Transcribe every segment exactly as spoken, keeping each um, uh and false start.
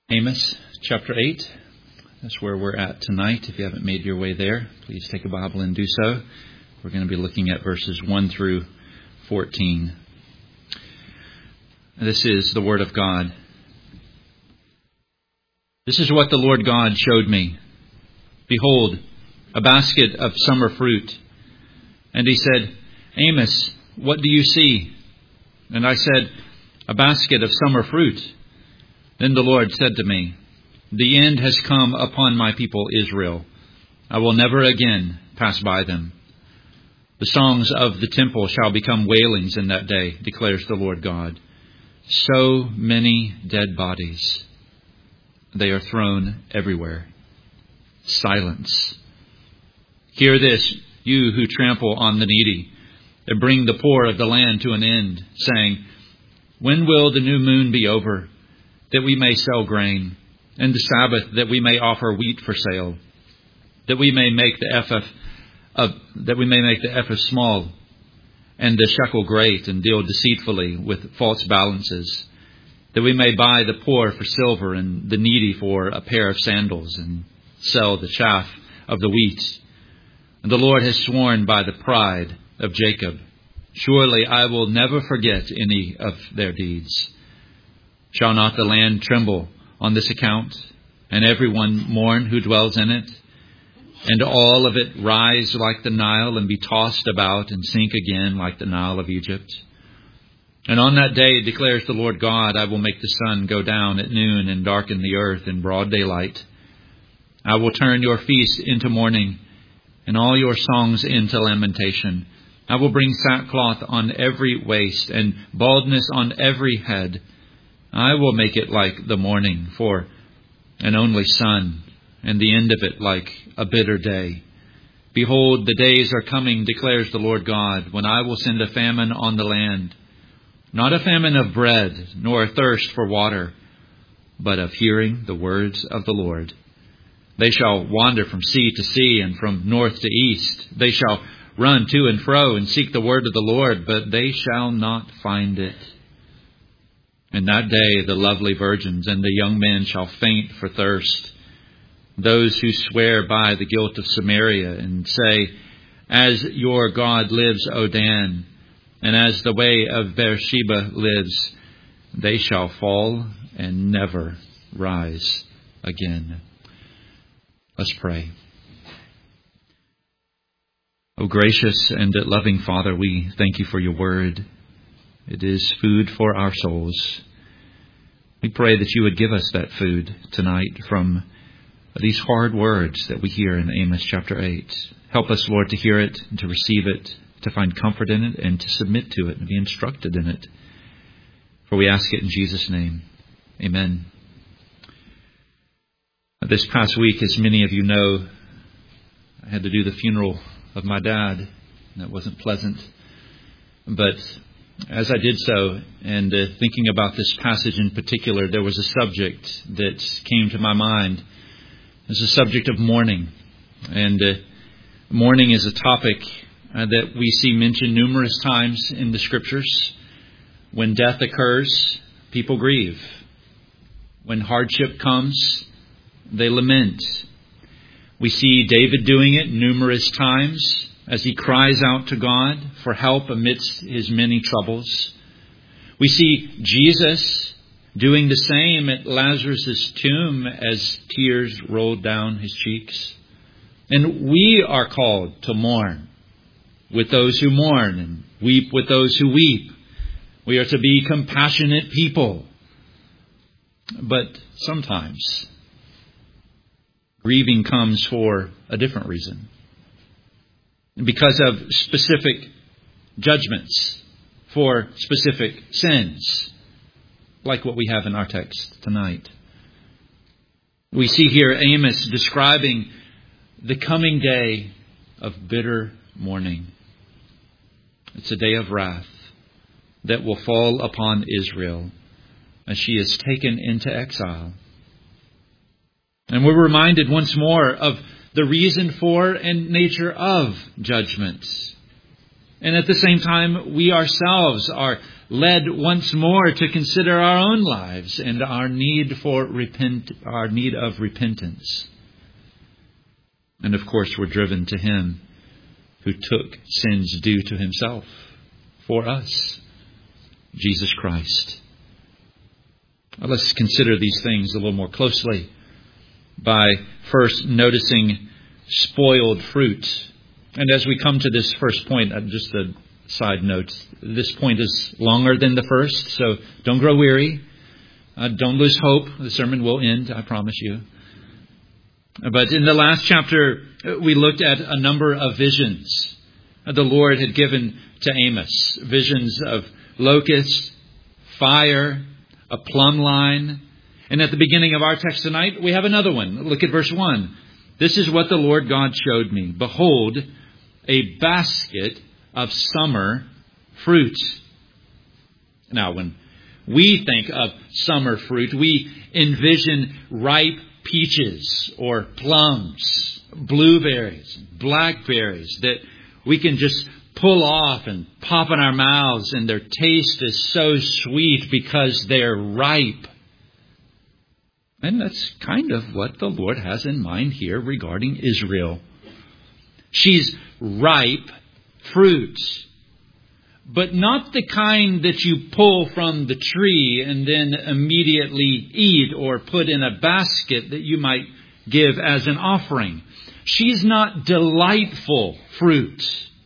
Amos chapter eight. That's where we're at tonight. If you haven't made your way there, please take a Bible and do so. We're going to be looking at verses one through fourteen. This is the Word of God. This is what the Lord God showed me. Behold, a basket of summer fruit. And he said, Amos, what do you see? And I said, a basket of summer fruit. Then the Lord said to me, the end has come upon my people Israel. I will never again pass by them. The songs of the temple shall become wailings in that day, declares the Lord God. So many dead bodies. They are thrown everywhere. Silence. Hear this, you who trample on the needy, and bring the poor of the land to an end, saying, when will the new moon be over, that we may sell grain, and the Sabbath, that we may offer wheat for sale, that we may make the ephah of, that we may make the ephah small, and the shekel great, and deal deceitfully with false balances, that we may buy the poor for silver, and the needy for a pair of sandals, and sell the chaff of the wheat. And the Lord has sworn by the pride of Jacob, surely I will never forget any of their deeds. Shall not the land tremble on this account, and everyone mourn who dwells in it, and all of it rise like the Nile, and be tossed about, and sink again like the Nile of Egypt? And on that day, declares the Lord God, I will make the sun go down at noon, and darken the earth in broad daylight. I will turn your feast into mourning, and all your songs into lamentation. I will bring sackcloth on every waist, and baldness on every head. I will make it like the morning for an only son, and the end of it like a bitter day. Behold, the days are coming, declares the Lord God, when I will send a famine on the land, not a famine of bread, nor a thirst for water, but of hearing the words of the Lord. They shall wander from sea to sea, and from north to east. They shall run to and fro, and seek the word of the Lord, but they shall not find it. In that day the lovely virgins and the young men shall faint for thirst. Those who swear by the guilt of Samaria, and say, as your God lives, O Dan, and as the way of Beersheba lives, they shall fall and never rise again. Let's pray. O gracious and loving Father, we thank you for your word. It is food for our souls. We pray that you would give us that food tonight from these hard words that we hear in Amos chapter eight. Help us, Lord, to hear it and to receive it, to find comfort in it and to submit to it and be instructed in it. For we ask it in Jesus' name. Amen. This past week, as many of you know, I had to do the funeral of my dad. That wasn't pleasant. But as I did so, and uh, thinking about this passage in particular, there was a subject that came to my mind. It's the subject of mourning. And uh, mourning is a topic uh, that we see mentioned numerous times in the Scriptures. When death occurs, people grieve. When hardship comes, they lament. We see David doing it numerous times as he cries out to God for help amidst his many troubles. We see Jesus doing the same at Lazarus' tomb as tears rolled down his cheeks. And we are called to mourn with those who mourn and weep with those who weep. We are to be compassionate people. But sometimes grieving comes for a different reason. Because of specific judgments for specific sins, like what we have in our text tonight. We see here Amos describing the coming day of bitter mourning. It's a day of wrath that will fall upon Israel as she is taken into exile. And we're reminded once more of the reason for and nature of judgment. And at the same time, we ourselves are led once more to consider our own lives and our need for repent, our need of repentance. And of course, we're driven to Him who took sins due to Himself for us, Jesus Christ. Now, let's consider these things a little more closely by first noticing spoiled fruit. And as we come to this first point, just a side note, this point is longer than the first, so don't grow weary. Uh, don't lose hope. The sermon will end, I promise you. But in the last chapter, we looked at a number of visions the Lord had given to Amos. Visions of locusts, fire, a plumb line. And at the beginning of our text tonight, we have another one. Look at verse one. This is what the Lord God showed me. Behold, a basket of summer fruit. Now, when we think of summer fruit, we envision ripe peaches or plums, blueberries, blackberries that we can just pull off and pop in our mouths, and their taste is so sweet because they're ripe. And that's kind of what the Lord has in mind here regarding Israel. She's ripe fruit, but not the kind that you pull from the tree and then immediately eat or put in a basket that you might give as an offering. She's not delightful fruit.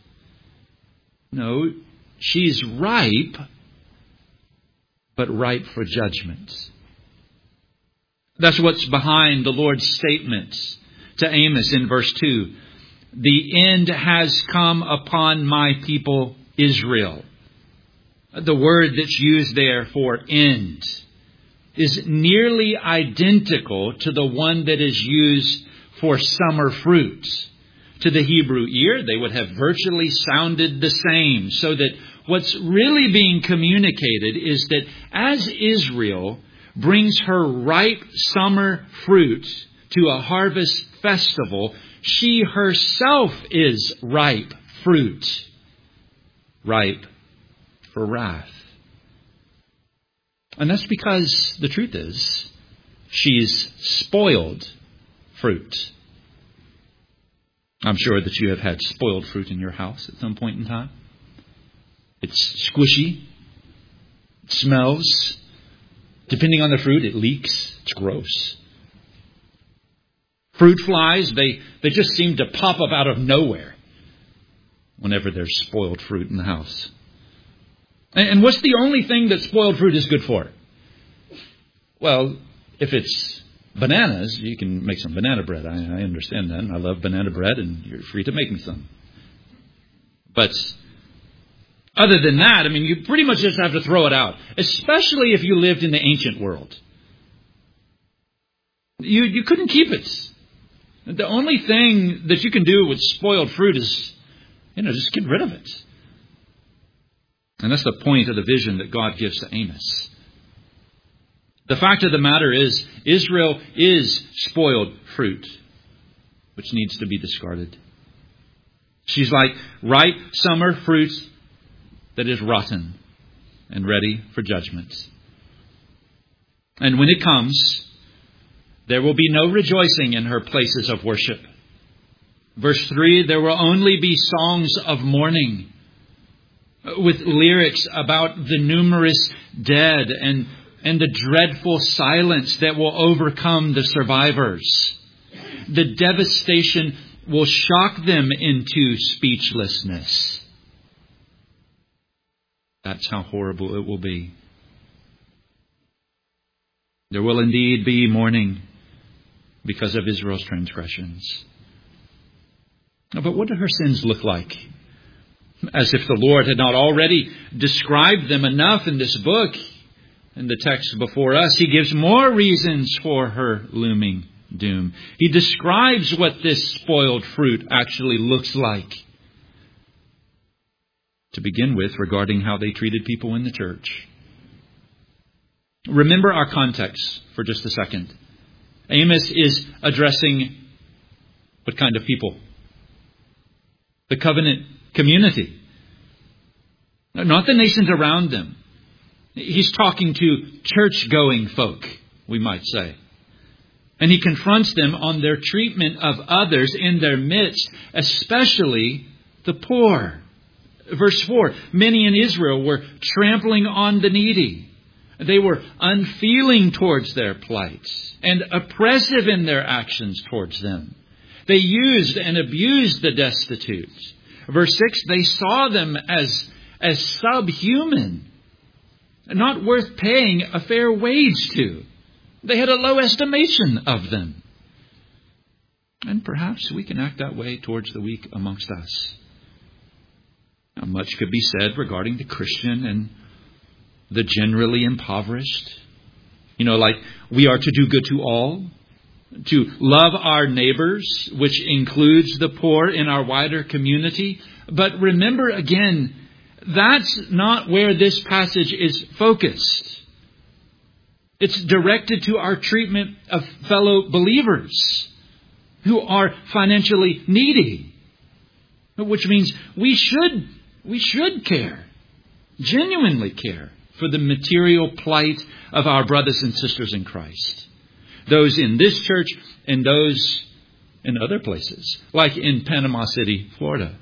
No, she's ripe, but ripe for judgment. That's what's behind the Lord's statement to Amos in verse two. The end has come upon my people Israel. The word that's used there for end is nearly identical to the one that is used for summer fruit. To the Hebrew ear, they would have virtually sounded the same, so that what's really being communicated is that as Israel brings her ripe summer fruit to a harvest festival, she herself is ripe fruit, ripe for wrath. And that's because the truth is, she's spoiled fruit. I'm sure that you have had spoiled fruit in your house at some point in time. It's squishy. It smells. Depending on the fruit, it leaks. It's gross. Fruit flies, they, they just seem to pop up out of nowhere whenever there's spoiled fruit in the house. And, and what's the only thing that spoiled fruit is good for? Well, if it's bananas, you can make some banana bread. I, I understand that. I love banana bread, and you're free to make me some. But other than that, I mean, you pretty much just have to throw it out, especially if you lived in the ancient world. You you couldn't keep it. The only thing that you can do with spoiled fruit is, you know, just get rid of it. And that's the point of the vision that God gives to Amos. The fact of the matter is, Israel is spoiled fruit, which needs to be discarded. She's like ripe summer fruit that is rotten and ready for judgment. And when it comes, there will be no rejoicing in her places of worship. Verse three, there will only be songs of mourning with lyrics about the numerous dead and, and the dreadful silence that will overcome the survivors. The devastation will shock them into speechlessness. That's how horrible it will be. There will indeed be mourning because of Israel's transgressions. But what do her sins look like? As if the Lord had not already described them enough in this book. In the text before us, He gives more reasons for her looming doom. He describes what this spoiled fruit actually looks like. To begin with, regarding how they treated people in the church. Remember our context for just a second. Amos is addressing what kind of people? The covenant community. Not the nations around them. He's talking to church-going folk, we might say. And he confronts them on their treatment of others in their midst, especially the poor. Verse four, many in Israel were trampling on the needy. They were unfeeling towards their plight and oppressive in their actions towards them. They used and abused the destitute. Verse six, they saw them as, as subhuman, not worth paying a fair wage to. They had a low estimation of them. And perhaps we can act that way towards the weak amongst us. Now, much could be said regarding the Christian and the generally impoverished. You know, like we are to do good to all, to love our neighbors, which includes the poor in our wider community. But remember again, that's not where this passage is focused. It's directed to our treatment of fellow believers who are financially needy, which means we should, we should care, genuinely care for the material plight of our brothers and sisters in Christ. Those in this church and those in other places, like in Panama City, Florida.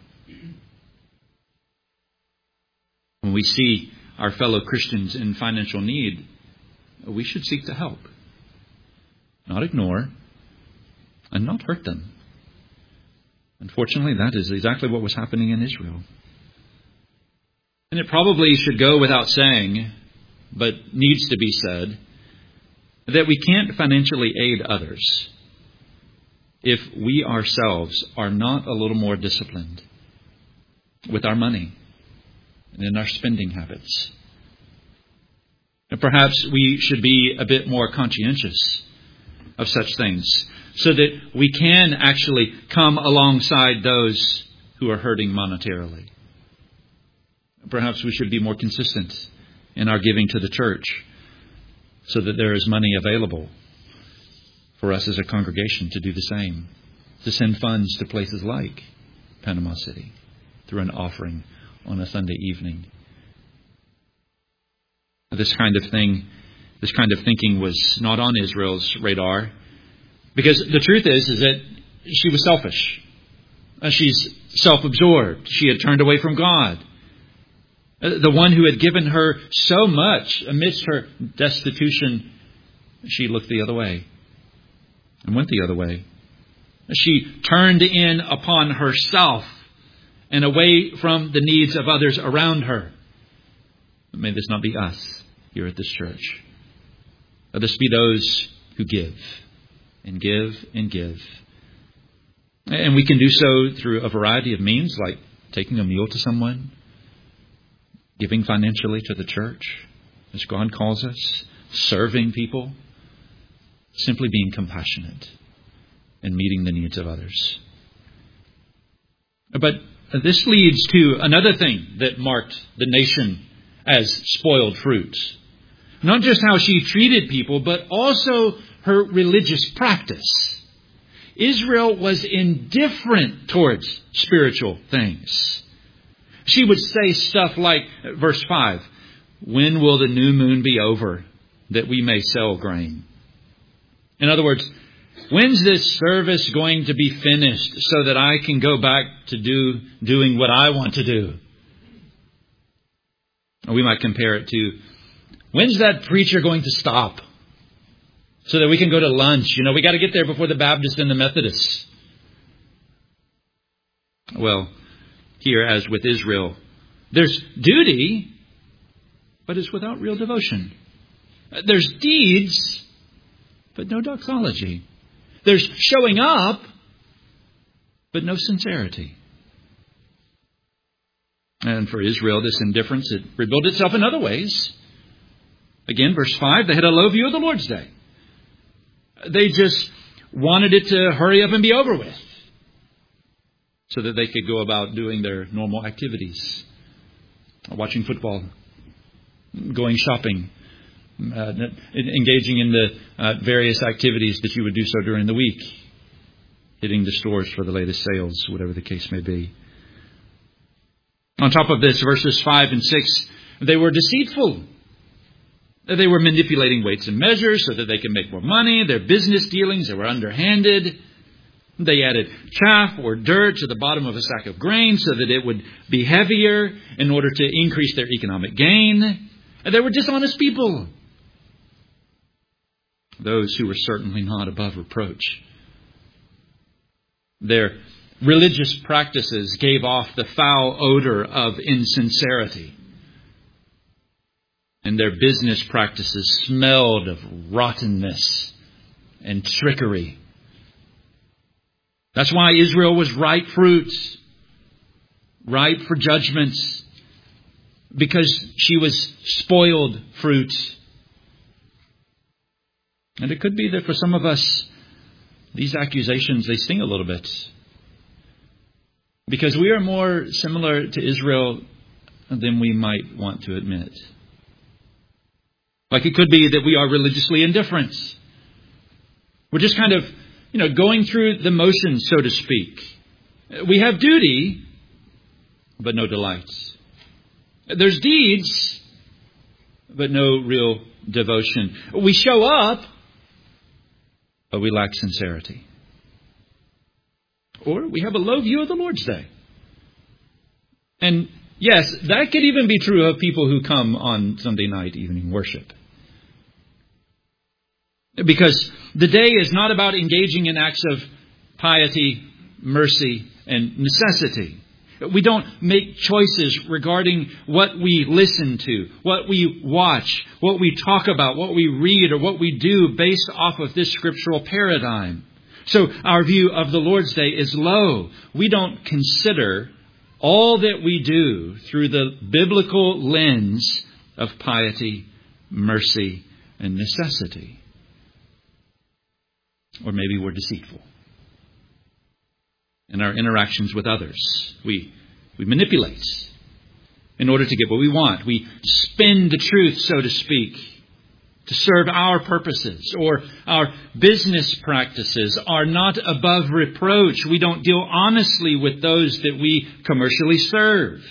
When we see our fellow Christians in financial need, we should seek to help, not ignore, and not hurt them. Unfortunately, that is exactly what was happening in Israel. And it probably should go without saying, but needs to be said, that we can't financially aid others if we ourselves are not a little more disciplined with our money and in our spending habits. And perhaps we should be a bit more conscientious of such things so that we can actually come alongside those who are hurting monetarily. Perhaps we should be more consistent in our giving to the church so that there is money available for us as a congregation to do the same, to send funds to places like Panama City through an offering on a Sunday evening. This kind of thing, this kind of thinking was not on Israel's radar, because the truth is, is that she was selfish. She's self-absorbed. She had turned away from God. The one who had given her so much amidst her destitution, she looked the other way and went the other way. She turned in upon herself and away from the needs of others around her. May this not be us here at this church. Let us be those who give and give and give. And we can do so through a variety of means, like taking a meal to someone, giving financially to the church, as God calls us, serving people, simply being compassionate and meeting the needs of others. But this leads to another thing that marked the nation as spoiled fruit. Not just how she treated people, but also her religious practice. Israel was indifferent towards spiritual things. She would say stuff like, verse five, when will the new moon be over that we may sell grain? In other words, when's this service going to be finished so that I can go back to do doing what I want to do? Or we might compare it to, when's that preacher going to stop so that we can go to lunch? You know, we got to get there before the Baptists and the Methodists. Well, here, as with Israel, there's duty, but it's without real devotion. There's deeds, but no doxology. There's showing up, but no sincerity. And for Israel, this indifference, it revealed itself in other ways. Again, verse five, they had a low view of the Lord's Day. They just wanted it to hurry up and be over with, so that they could go about doing their normal activities. Watching football, going shopping, uh, engaging in the uh, various activities that you would do so during the week. Hitting the stores for the latest sales, whatever the case may be. On top of this, verses five and six, they were deceitful. They were manipulating weights and measures so that they could make more money. Their business dealings, they were underhanded. They added chaff or dirt to the bottom of a sack of grain so that it would be heavier in order to increase their economic gain. And they were dishonest people. Those who were certainly not above reproach. Their religious practices gave off the foul odor of insincerity. And their business practices smelled of rottenness and trickery. That's why Israel was ripe fruits, ripe for judgments, because she was spoiled fruit. And it could be that for some of us, these accusations, they sting a little bit. Because we are more similar to Israel than we might want to admit. Like it could be that we are religiously indifferent. We're just kind of, you know, going through the motions, so to speak. We have duty, but no delights. There's deeds, but no real devotion. We show up, but we lack sincerity. Or we have a low view of the Lord's Day. And yes, that could even be true of people who come on Sunday night evening worship. Because the day is not about engaging in acts of piety, mercy, and necessity. We don't make choices regarding what we listen to, what we watch, what we talk about, what we read, or what we do based off of this scriptural paradigm. So our view of the Lord's Day is low. We don't consider all that we do through the biblical lens of piety, mercy, and necessity. Or maybe we're deceitful. In our interactions with others, we we manipulate in order to get what we want. We spin the truth, so to speak, to serve our purposes. Or our business practices are not above reproach. We don't deal honestly with those that we commercially serve.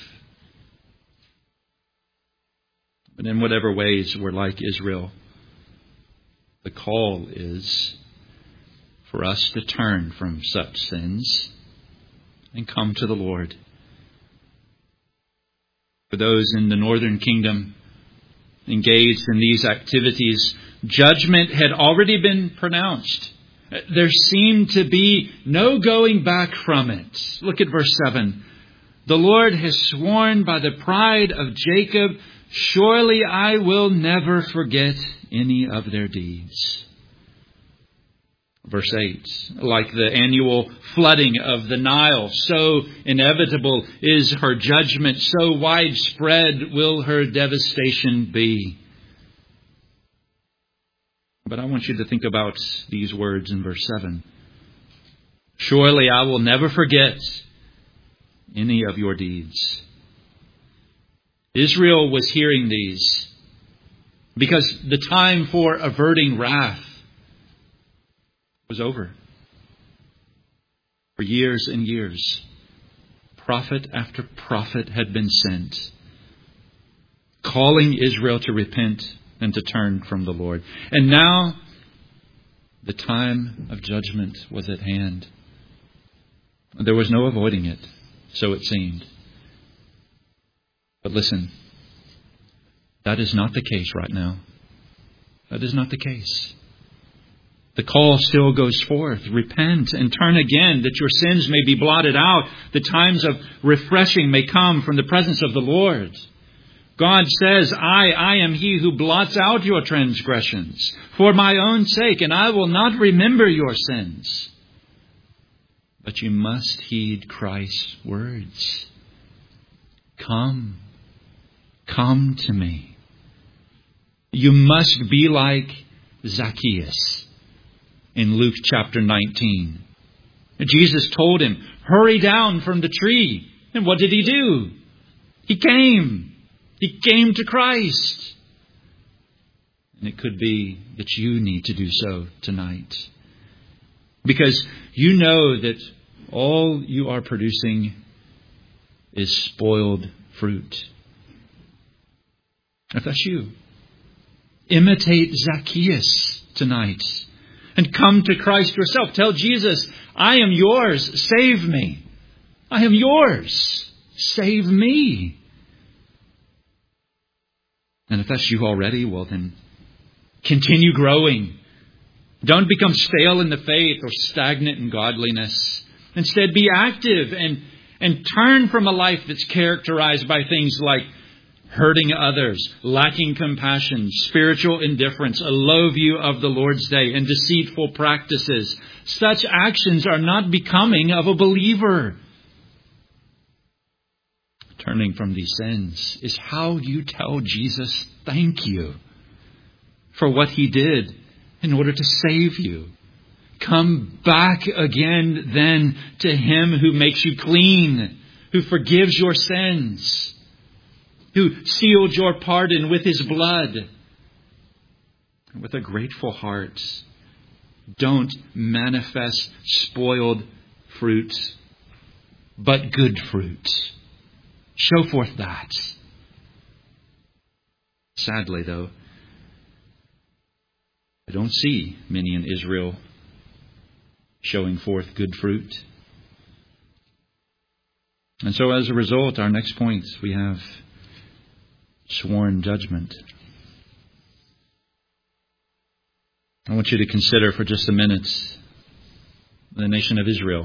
But in whatever ways we're like Israel, the call is for us to turn from such sins and come to the Lord. For those in the northern kingdom engaged in these activities, judgment had already been pronounced. There seemed to be no going back from it. Look at verse seven. The Lord has sworn by the pride of Jacob, surely I will never forget any of their deeds. Verse eight, like the annual flooding of the Nile, so inevitable is her judgment, so widespread will her devastation be. But I want you to think about these words in verse seven. Surely I will never forget any of your deeds. Israel was hearing these because the time for averting wrath was over. For years and years, prophet after prophet had been sent, calling Israel to repent and to turn from the Lord. And now, the time of judgment was at hand. There was no avoiding it, so it seemed. But listen, that is not the case right now. That is not the case. The call still goes forth. Repent and turn again, that your sins may be blotted out. The times of refreshing may come from the presence of the Lord. God says, I, I am He who blots out your transgressions for my own sake, and I will not remember your sins. But you must heed Christ's words. Come, come to me. You must be like Zacchaeus. In Luke chapter nineteen, Jesus told him, hurry down from the tree. And what did he do? He came. He came to Christ. And it could be that you need to do so tonight. Because you know that all you are producing is spoiled fruit. If that's you, imitate Zacchaeus tonight and come to Christ yourself. Tell Jesus, I am yours. Save me. I am yours. Save me. And if that's you already, well then, continue growing. Don't become stale in the faith or stagnant in godliness. Instead, be active and, and turn from a life that's characterized by things like hurting others, lacking compassion, spiritual indifference, a low view of the Lord's day, and deceitful practices. Such actions are not becoming of a believer. Turning from these sins is how you tell Jesus thank you for what He did in order to save you. Come back again then to Him who makes you clean, who forgives your sins, who sealed your pardon with His blood. And with a grateful heart, don't manifest spoiled fruit, but good fruit. Show forth that. Sadly, though, I don't see many in Israel showing forth good fruit. And so as a result, our next point, we have sworn judgment. I want you to consider for just a minute the nation of Israel.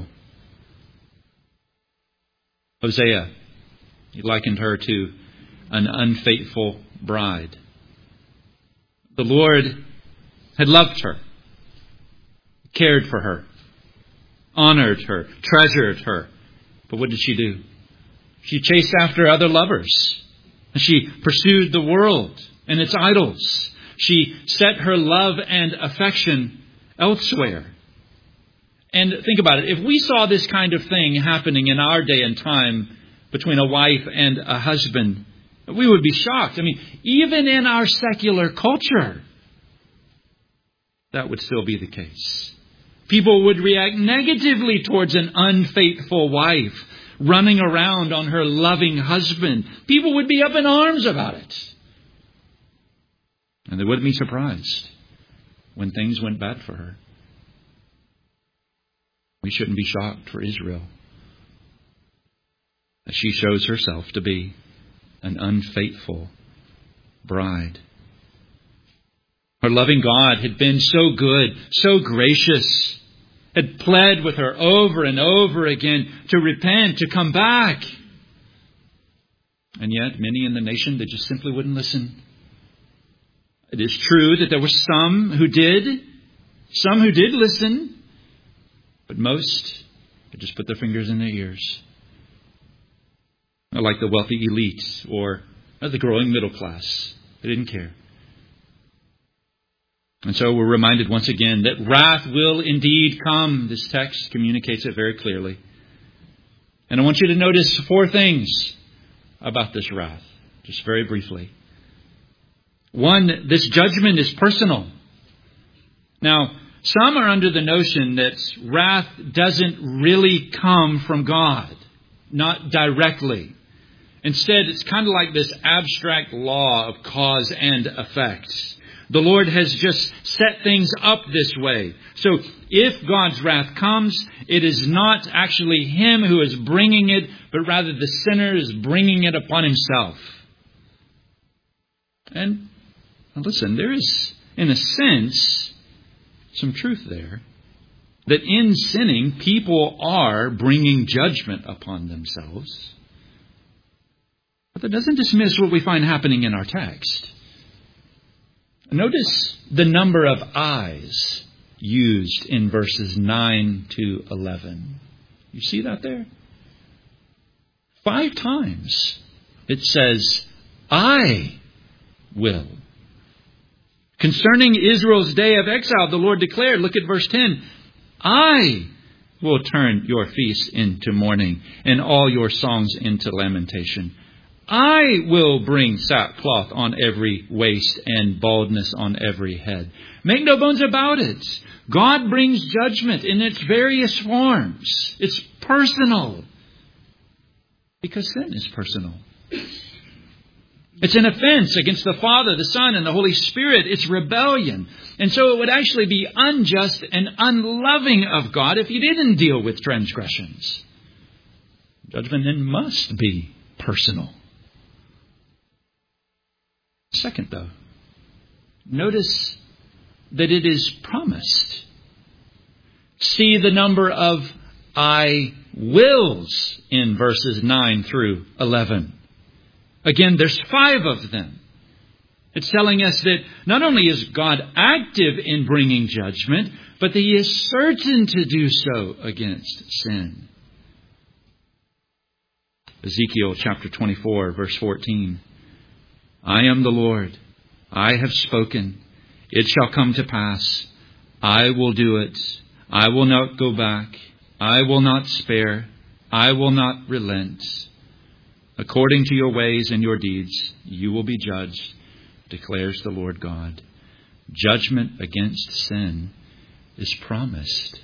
Hosea, he likened her to an unfaithful bride. The Lord had loved her, cared for her, honored her, treasured her. But what did she do? She chased after other lovers. And she pursued the world and its idols. She set her love and affection elsewhere. And think about it. If we saw this kind of thing happening in our day and time between a wife and a husband, we would be shocked. I mean, even in our secular culture, that would still be the case. People would react negatively towards an unfaithful wife running around on her loving husband. People would be up in arms about it. And they wouldn't be surprised when things went bad for her. We shouldn't be shocked for Israel, as she shows herself to be an unfaithful bride. Her loving God had been so good, so gracious, had pled with her over and over again to repent, to come back. And yet, many in the nation, they just simply wouldn't listen. It is true that there were some who did, some who did listen, but most had just put their fingers in their ears. Like the wealthy elite or the growing middle class. They didn't care. And so we're reminded once again that wrath will indeed come. This text communicates it very clearly. And I want you to notice four things about this wrath, just very briefly. One, this judgment is personal. Now, some are under the notion that wrath doesn't really come from God, not directly. Instead, it's kind of like this abstract law of cause and effect. The Lord has just set things up this way. So if God's wrath comes, it is not actually Him who is bringing it, but rather the sinner is bringing it upon himself. And listen, there is, in a sense, some truth there. That in sinning, people are bringing judgment upon themselves. But that doesn't dismiss what we find happening in our text. Notice the number of eyes used in verses nine to eleven. You see that there? Five times it says, I will. Concerning Israel's day of exile, the Lord declared, look at verse ten, I will turn your feasts into mourning and all your songs into lamentation. I will bring sackcloth on every waist and baldness on every head. Make no bones about it. God brings judgment in its various forms. It's personal. Because sin is personal. It's an offense against the Father, the Son, and the Holy Spirit. It's rebellion. And so it would actually be unjust and unloving of God if He didn't deal with transgressions. Judgment then must be personal. Second, though, notice that it is promised. See the number of I wills in verses nine through eleven. Again, there's five of them. It's telling us that not only is God active in bringing judgment, but that He is certain to do so against sin. Ezekiel chapter twenty-four, verse fourteen. I am the Lord. I have spoken. It shall come to pass. I will do it. I will not go back. I will not spare. I will not relent. According to your ways and your deeds, you will be judged, declares the Lord God. Judgment against sin is promised.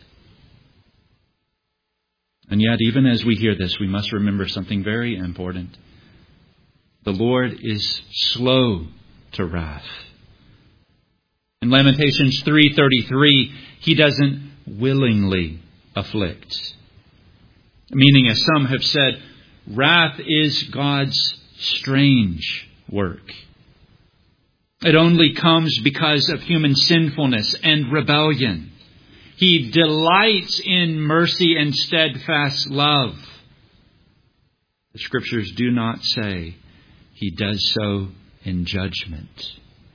And yet, even as we hear this, we must remember something very important. The Lord is slow to wrath. In Lamentations three thirty-three, He doesn't willingly afflict. Meaning, as some have said, wrath is God's strange work. It only comes because of human sinfulness and rebellion. He delights in mercy and steadfast love. The Scriptures do not say He does so in judgment.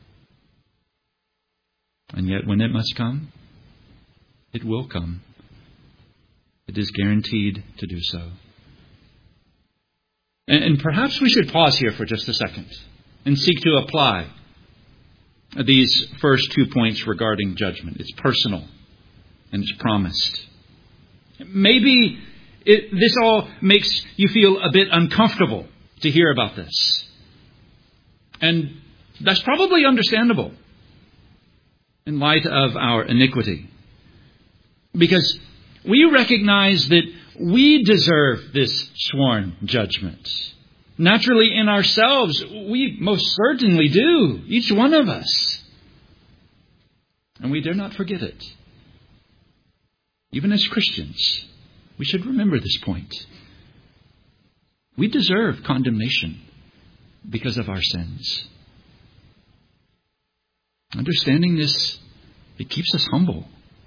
And yet when it must come, it will come. It is guaranteed to do so. And, and perhaps we should pause here for just a second and seek to apply these first two points regarding judgment. It's personal and it's promised. Maybe it, this all makes you feel a bit uncomfortable to hear about this. And that's probably understandable in light of our iniquity. Because we recognize that we deserve this sworn judgment. Naturally, in ourselves, we most certainly do. Each one of us. And we dare not forget it. Even as Christians, we should remember this point. We deserve condemnation because of our sins. Understanding this, it keeps us humble.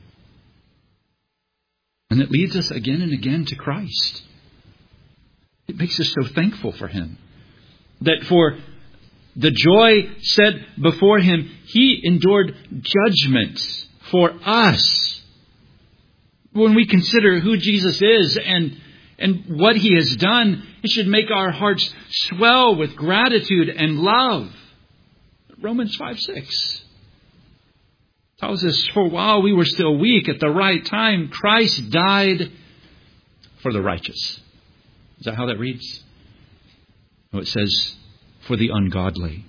And it leads us again and again to Christ. It makes us so thankful for Him. That for the joy set before Him, He endured judgment for us. When we consider who Jesus is and, and what He has done, it should make our hearts swell with gratitude and love. Romans five six tells us, for while we were still weak, at the right time, Christ died for the righteous. Is that how that reads? No, it says, for the ungodly.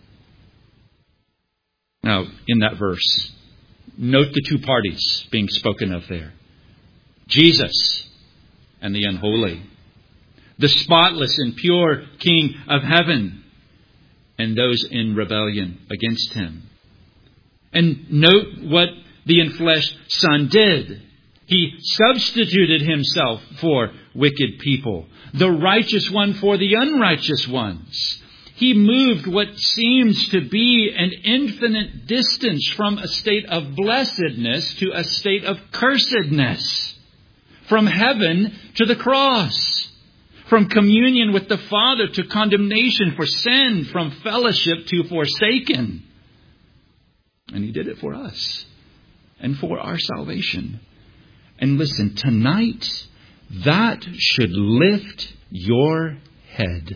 Now, in that verse, note the two parties being spoken of there. Jesus and the unholy. The spotless and pure King of heaven and those in rebellion against Him. And note what the enfleshed Son did. He substituted Himself for wicked people. The righteous one for the unrighteous ones. He moved what seems to be an infinite distance from a state of blessedness to a state of cursedness. From heaven to the cross. From communion with the Father to condemnation for sin. From fellowship to forsaken. And He did it for us. And for our salvation. And listen, tonight, that should lift your head.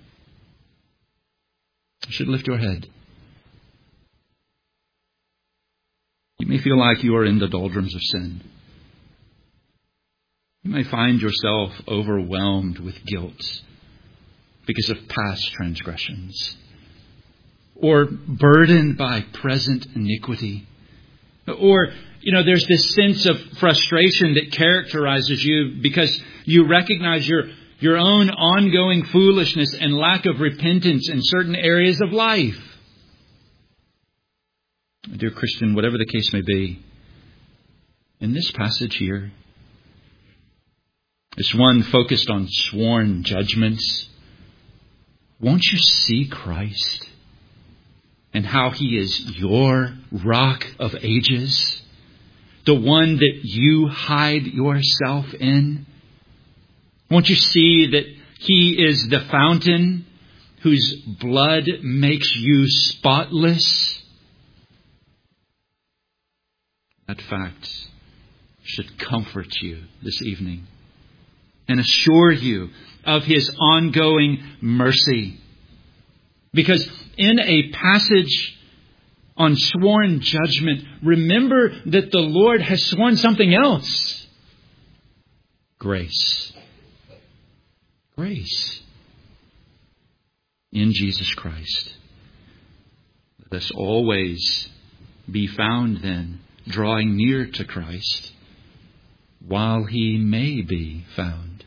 It should lift your head. You may feel like you are in the doldrums of sin. You may find yourself overwhelmed with guilt because of past transgressions. Or burdened by present iniquity. Or, you know, there's this sense of frustration that characterizes you because you recognize you're your own ongoing foolishness and lack of repentance in certain areas of life. Dear Christian, whatever the case may be, in this passage here, it's one focused on sworn judgments. Won't you see Christ and how He is your rock of ages? The one that you hide yourself in? Won't you see that He is the fountain whose blood makes you spotless? That fact should comfort you this evening and assure you of His ongoing mercy. Because in a passage on sworn judgment, remember that the Lord has sworn something else. Grace. Grace. In Jesus Christ. Let us always be found then drawing near to Christ while He may be found.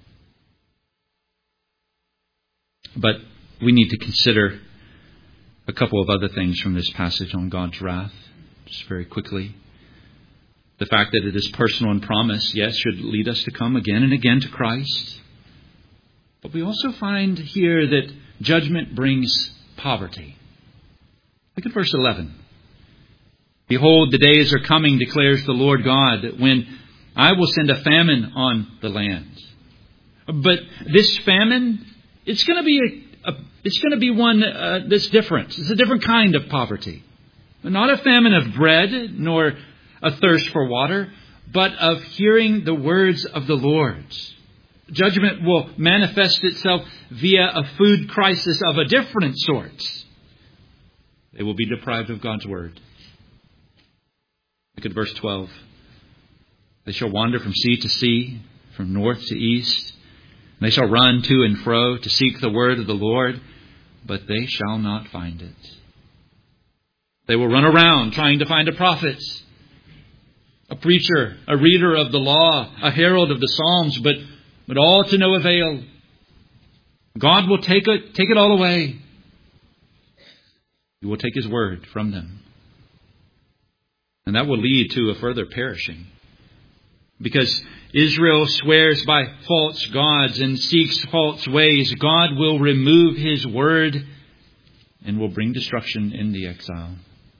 But we need to consider a couple of other things from this passage on God's wrath, just very quickly. The fact that it is personal and promise, yes, should lead us to come again and again to Christ. But we also find here that judgment brings poverty. Look at verse eleven. Behold, the days are coming, declares the Lord God, when I will send a famine on the land. But this famine, it's going to be a, a it's going to be one uh, that's different. It's a different kind of poverty. Not a famine of bread, nor a thirst for water, but of hearing the words of the Lord. Judgment will manifest itself via a food crisis of a different sort. They will be deprived of God's word. Look at verse twelve. They shall wander from sea to sea, from north to east. They shall run to and fro to seek the word of the Lord, but they shall not find it. They will run around trying to find a prophet, a preacher, a reader of the law, a herald of the Psalms, but, but all to no avail. God will take it, take it all away. He will take His word from them. And that will lead to a further perishing. Because Israel swears by false gods and seeks false ways, God will remove His word and will bring destruction in the exile.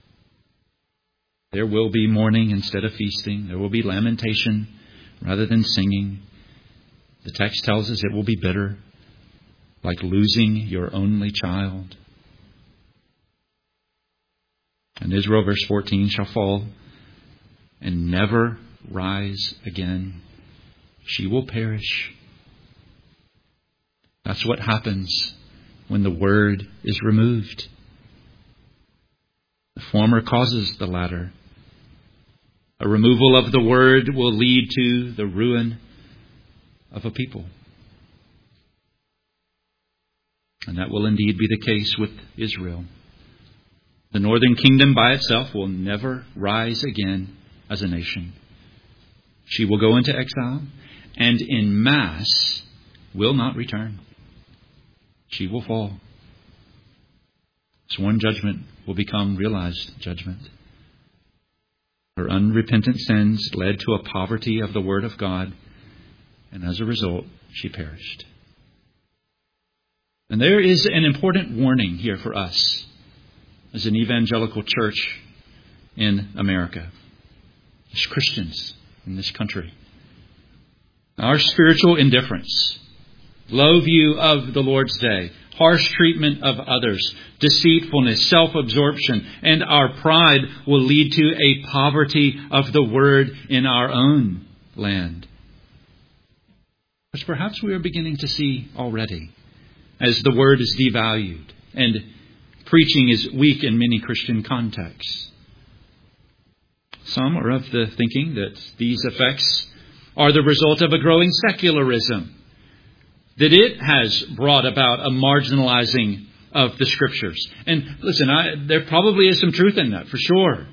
There will be mourning instead of feasting. There will be lamentation rather than singing. The text tells us it will be bitter, like losing your only child. And Israel, verse fourteen, shall fall and never rise again. She will perish. That's what happens when the word is removed. The former causes the latter. A removal of the word will lead to the ruin of a people. And that will indeed be the case with Israel. The northern kingdom by itself will never rise again as a nation. She will go into exile and in mass will not return. She will fall. Sworn judgment will become realized judgment. Her unrepentant sins led to a poverty of the word of God, and as a result, she perished. And there is an important warning here for us as an evangelical church in America, as Christians in this country. Our spiritual indifference, low view of the Lord's day, harsh treatment of others, deceitfulness, self-absorption, and our pride will lead to a poverty of the word in our own land, which perhaps we are beginning to see already as the word is devalued and preaching is weak in many Christian contexts. Some are of the thinking that these effects are the result of a growing secularism, that it has brought about a marginalizing of the Scriptures. And listen, I, there probably is some truth in that, for sure.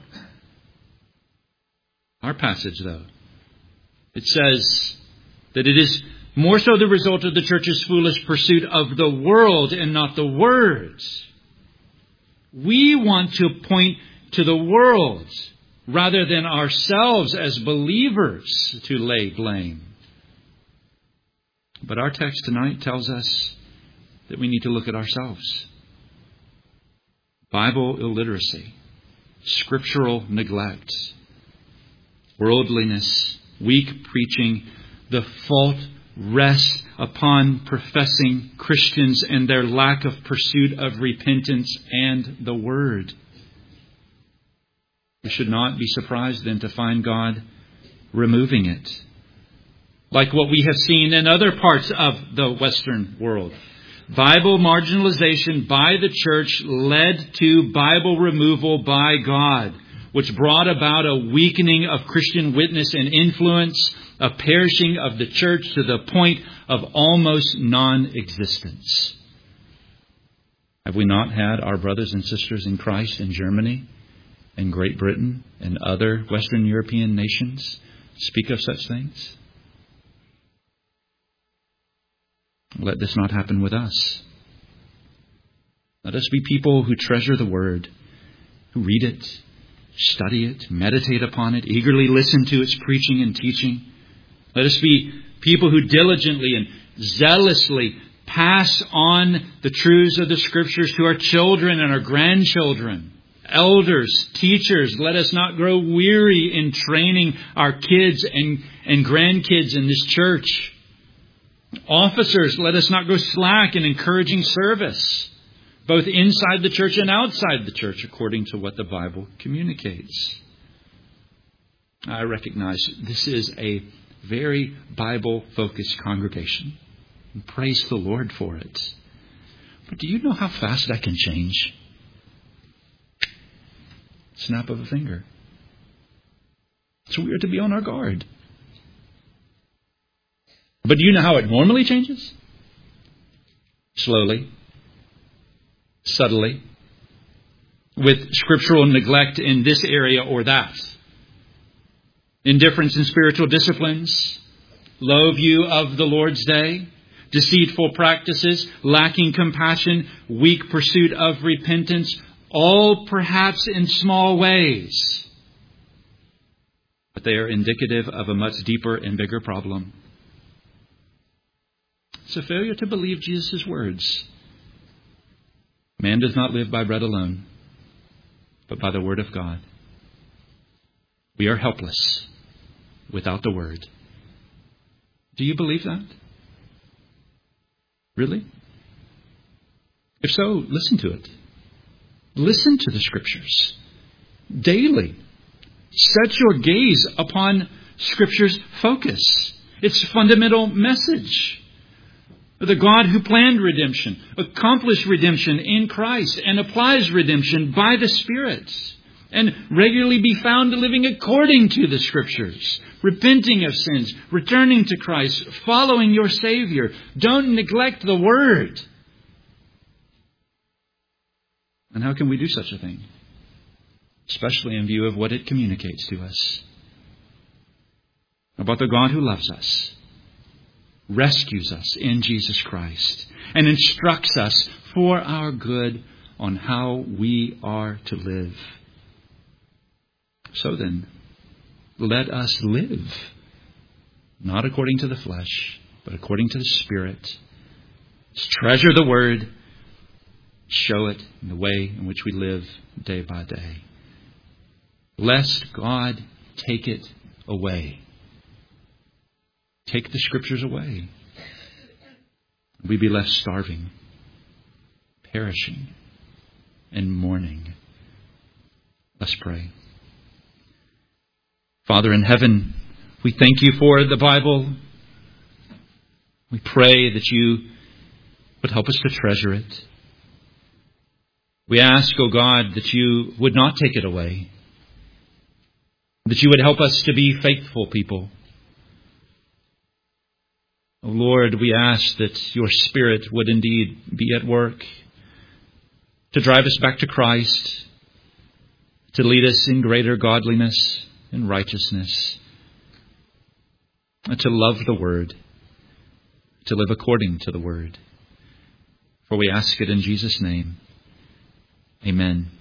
Our passage, though, it says that it is More so the result of the church's foolish pursuit of the world and not the Word. We want to point to the world rather than ourselves as believers to lay blame. But our text tonight tells us that we need to look at ourselves. Bible illiteracy, scriptural neglect, worldliness, weak preaching, the fault rests upon professing Christians and their lack of pursuit of repentance and the Word. We should not be surprised then to find God removing it, like what we have seen in other parts of the Western world. Bible marginalization by the church led to Bible removal by God, which brought about a weakening of Christian witness and influence, a perishing of the church to the point of almost non-existence. Have we not had our brothers and sisters in Christ in Germany and Great Britain and other Western European nations speak of such things? Let this not happen with us. Let us be people who treasure the Word, who read it, study it, meditate upon it, eagerly listen to its preaching and teaching. Let us be people who diligently and zealously pass on the truths of the Scriptures to our children and our grandchildren. Elders, teachers, let us not grow weary in training our kids and, and grandkids in this church. Officers, let us not grow slack in encouraging service, both inside the church and outside the church, according to what the Bible communicates. I recognize this is a very Bible-focused congregation. And praise the Lord for it. But do you know how fast that can change? Snap of a finger. So we are to be on our guard. But do you know how it normally changes? Slowly, subtly, with scriptural neglect in this area or that. Indifference in spiritual disciplines, low view of the Lord's day, deceitful practices, lacking compassion, weak pursuit of repentance, all perhaps in small ways. But they are indicative of a much deeper and bigger problem. It's a failure to believe Jesus' words. Man does not live by bread alone, but by the Word of God. We are helpless without the Word. Do you believe that? Really? If so, listen to it. Listen to the Scriptures daily. Set your gaze upon Scripture's focus, its fundamental message. The God who planned redemption, accomplished redemption in Christ, and applies redemption by the Spirit, and regularly be found living according to the Scriptures, repenting of sins, returning to Christ, following your Savior. Don't neglect the Word. And how can we do such a thing? Especially in view of what it communicates to us about the God who loves us, rescues us in Jesus Christ, and instructs us for our good on how we are to live. So then, let us live, not according to the flesh, but according to the Spirit. Let's treasure the Word, show it in the way in which we live day by day, lest God take it away. Take the Scriptures away. We be left starving, perishing, and mourning. Let's pray. Father in heaven, we thank you for the Bible. We pray that you would help us to treasure it. We ask, O God, that you would not take it away, that you would help us to be faithful people. O Lord, we ask that your Spirit would indeed be at work to drive us back to Christ, to lead us in greater godliness and righteousness, and to love the Word, to live according to the Word. For we ask it in Jesus' name. Amen.